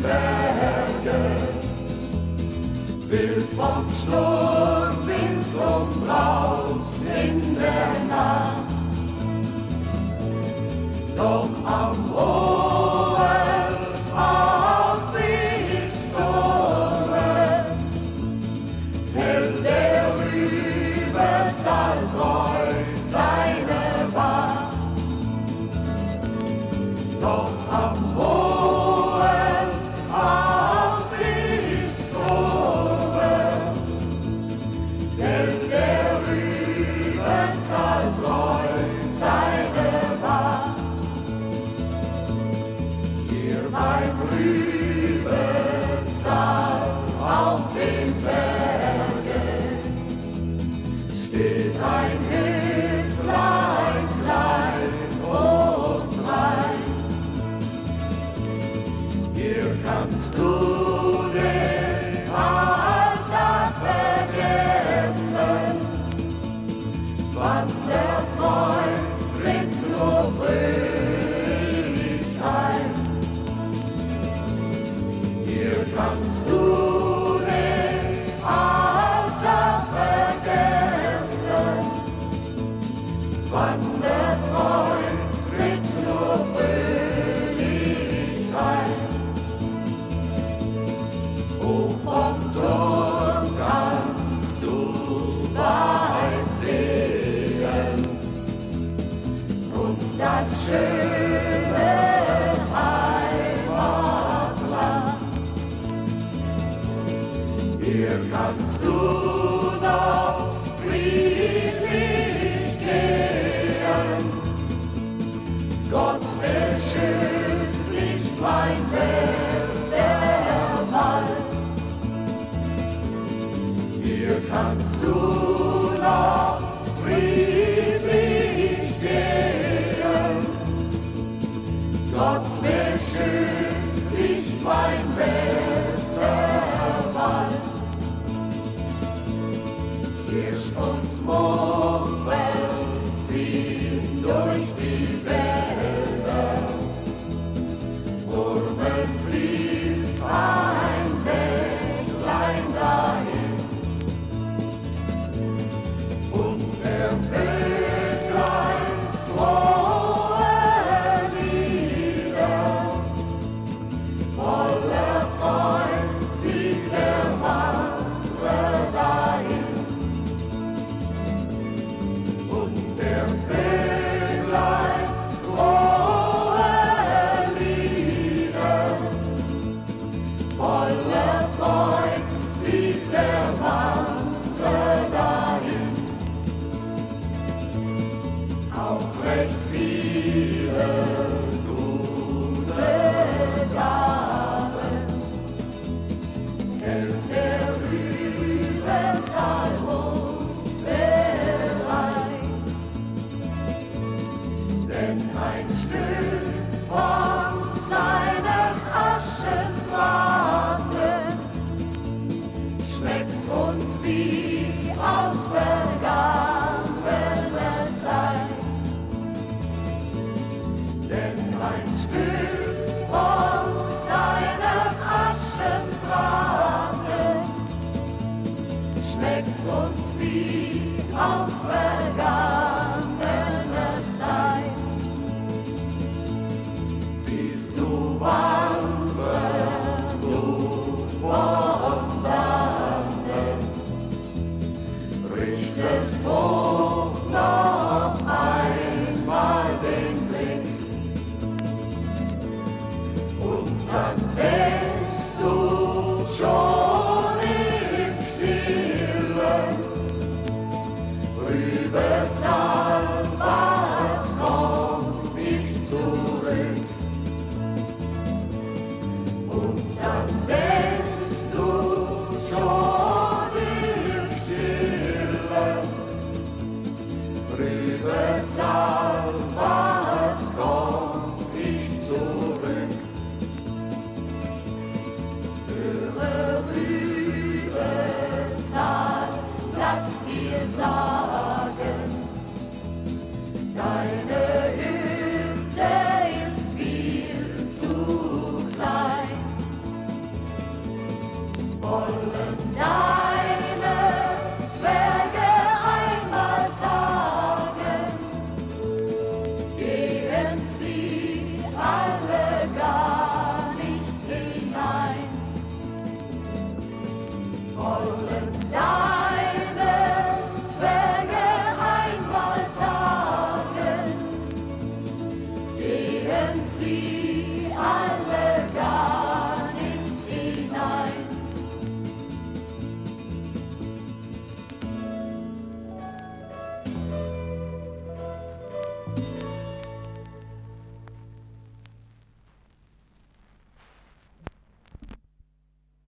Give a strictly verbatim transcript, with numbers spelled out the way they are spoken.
Bergen, wild vom Sturmwind umbraust in der Nacht. Doch am hohen Aussichtsturme hält der Rübezahl treu seine Wacht. Doch am hohen Aussichtsturme hält der Rübezahl treu seine Wacht. Hier beim Rübezahl auf den Bergen steht ein Hütlein klein und rein. Hier kannst du den Alltag vergessen, wann der Freund tritt nur fröhlich ein. Hier kannst du den Alltag vergessen, wann der Freund tritt nur fröhlich ein. Hoch vom Turm kannst du weit sehen und das schöne Heimatland. Hier kannst du noch friedlich gehen. Gott beschützt dich, mein bester Wald. Hier kannst du noch friedlich gehen. Gott beschützt dich, mein bester Wald. Hirsch und Muffel ziehen durch die Wälder. Murmeln fließt ein Bächlein dahin. Und der Vöglein frohe Lieder. Voller Freud zieht der Wanderer dahin. Und der Vöglein frohe Lieder. Voller Freud zieht der Wanderer dahin. Auch recht viele gute Gaben hält der Rübezahl uns bereit. Denn ein Stück von seinem Aschenbraten schmeckt uns wie aus vergangener Zeit. Denn ein Stück von seinem Aschenbraten schmeckt uns wie aus vergangener Zeit. Siehst du Wanderblut von dannen, richtest hoch noch einmal den Blick. Und dann denkst du schon im Stillen, Rübezahl, bald komm ich zurück. Und dann denkst du schon im Stillen, Rübezahl, bald komm ich zurück. Höre Rübezahl, lass dir sagen, deine Hütte ist viel zu klein. mal